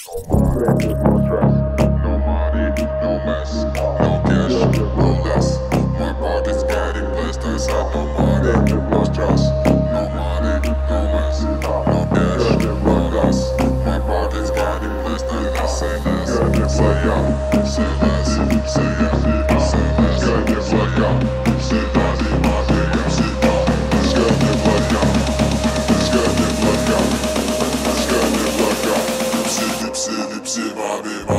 No stress, no money, no mess, no cash, no less. My pocket's getting blessed. I said no money, no stress, no money, no mess, no cash, no less. My pocket's getting blessed. I say less, say yeah, say less, say yeah, say less, say yeah, say daddy, my day, say yeah. Skönje blöja, skönje blöja, skönje blöja. Lipsy, lipsy, lipsy, baby,